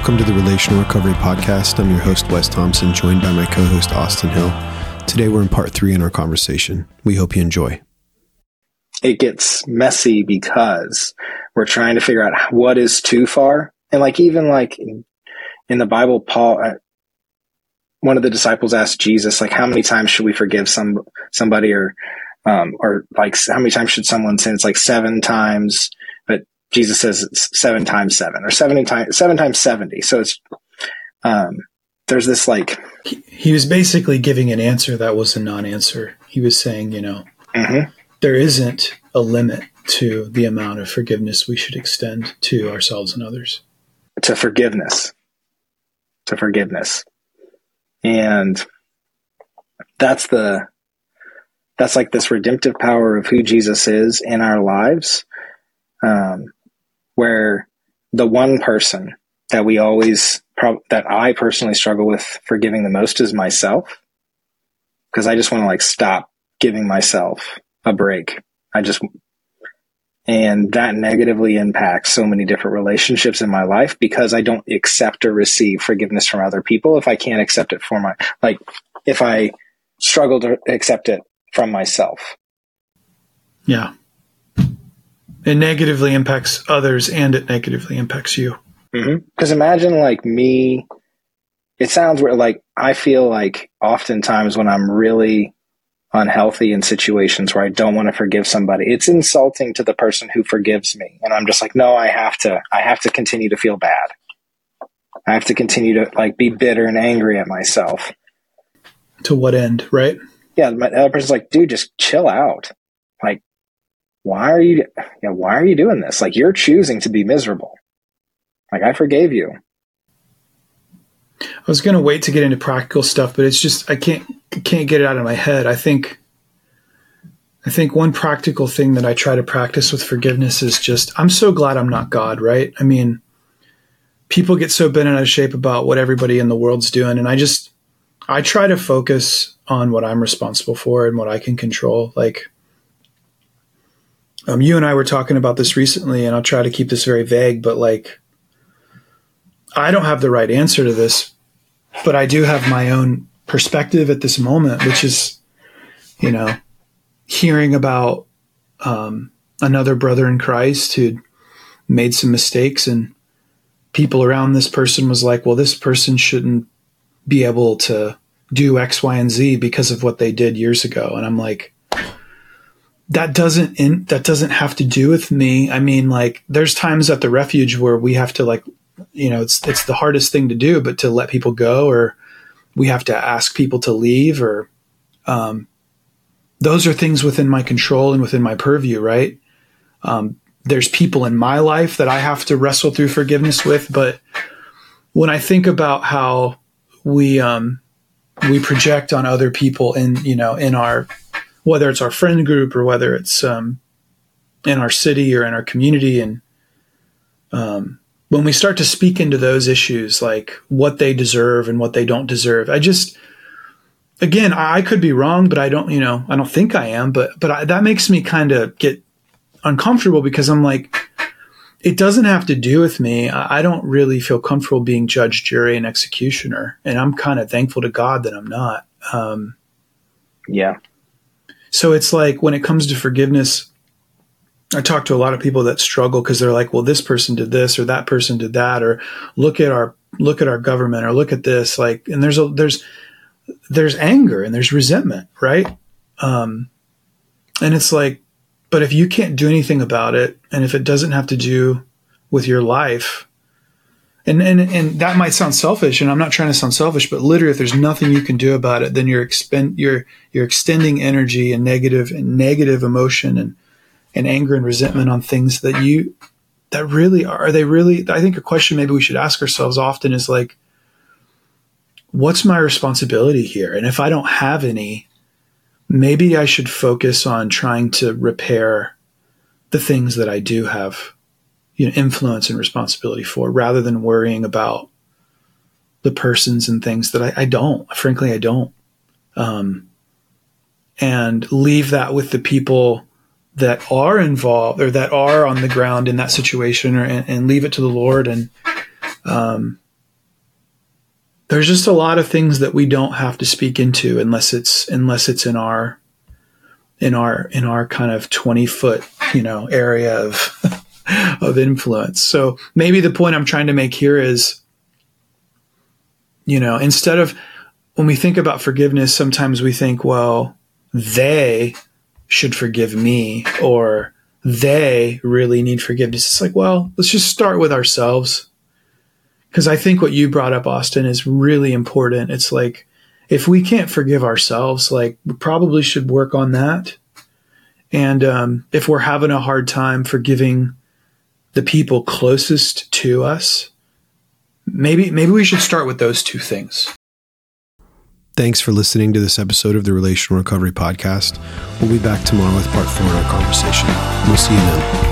Welcome to the Relational Recovery Podcast. I'm your host, Wes Thompson, joined by my co-host, Austin Hill. Today, we're in part 3 in our conversation. We hope you enjoy. It gets messy because we're trying to figure out what is too far. And even in the Bible, Paul, one of the disciples asked Jesus, how many times should we forgive somebody or how many times should someone sin? It's 7 times, but Jesus says it's 7 times 7 or 7 times 70. So it's, there's this he was basically giving an answer that was a non-answer. He was saying, there isn't a limit to the amount of forgiveness we should extend to ourselves and others. To forgiveness. And that's this redemptive power of who Jesus is in our lives, where the one person that that I personally struggle with forgiving the most is myself, because I just want to stop giving myself a break. And that negatively impacts so many different relationships in my life because I don't accept or receive forgiveness from other people if I can't accept it if I struggle to accept it from myself. Yeah. It negatively impacts others and it negatively impacts you. Because imagine me, it sounds weird. I feel oftentimes when I'm really unhealthy in situations where I don't want to forgive somebody, it's insulting to the person who forgives me. And I'm just no, I have to continue to feel bad. I have to continue to be bitter and angry at myself. To what end, right? Yeah. The other person's dude, just chill out. Why are you doing this? You're choosing to be miserable. I forgave you. I was going to wait to get into practical stuff, but it's just, I can't get it out of my head. I think one practical thing that I try to practice with forgiveness is just, I'm so glad I'm not God, right? I mean, people get so bent out of shape about what everybody in the world's doing. And I try to focus on what I'm responsible for and what I can control. You and I were talking about this recently, and I'll try to keep this very vague, but I don't have the right answer to this, but I do have my own perspective at this moment, which is, hearing about another brother in Christ who'd made some mistakes, and people around this person was well, this person shouldn't be able to do X, Y, and Z because of what they did years ago. And I'm that doesn't have to do with me. I mean, there's times at the refuge where we have to it's the hardest thing to do, but to let people go, or we have to ask people to leave, or those are things within my control and within my purview, right? There's people in my life that I have to wrestle through forgiveness with. But when I think about how we project on other people in our, whether it's our friend group or whether it's in our city or in our community, and when we start to speak into those issues, what they deserve and what they don't deserve, again, I could be wrong, but I don't think I am, but that makes me kind of get uncomfortable because I'm it doesn't have to do with me. I don't really feel comfortable being judge, jury, and executioner. And I'm kind of thankful to God that I'm not. Yeah. So it's when it comes to forgiveness, I talk to a lot of people that struggle because they're well, this person did this or that person did that, or look at our government, or look at this. And there's anger and there's resentment, right? And it's but if you can't do anything about it, and if it doesn't have to do with your life, and that might sound selfish, and I'm not trying to sound selfish, but literally, if there's nothing you can do about it, then you're extending energy and negative emotion and anger and resentment on things that really are they really? I think a question maybe we should ask ourselves often is what's my responsibility here? And if I don't have any, maybe I should focus on trying to repair the things that I do have influence and responsibility for, rather than worrying about the persons and things that I don't. And leave that with the people that are involved or that are on the ground in that situation, and leave it to the Lord. And there's just a lot of things that we don't have to speak into unless it's in our kind of 20-foot, area of influence. So maybe the point I'm trying to make here is, instead of, when we think about forgiveness, sometimes we think, well, they should forgive me, or they really need forgiveness. It's like, well, let's just start with ourselves. Because I think what you brought up, Austin, is really important. It's like, if we can't forgive ourselves, like, we probably should work on that. And if we're having a hard time forgiving the people closest to us, maybe we should start with those two things. Thanks for listening to this episode of the Relational Recovery Podcast. We'll be back tomorrow with part 4 in our conversation. We'll see you then.